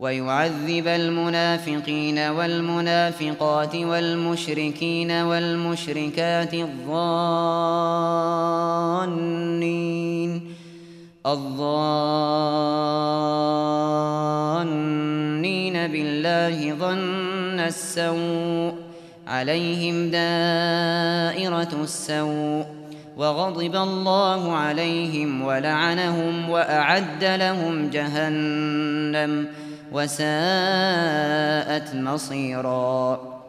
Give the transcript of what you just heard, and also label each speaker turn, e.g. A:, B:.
A: ويعذب المنافقين والمنافقات والمشركين والمشركات الظانين بالله ظن السوء عليهم دائرة السوء وغضب الله عليهم ولعنهم وأعد لهم جهنم وساءت مصيرا.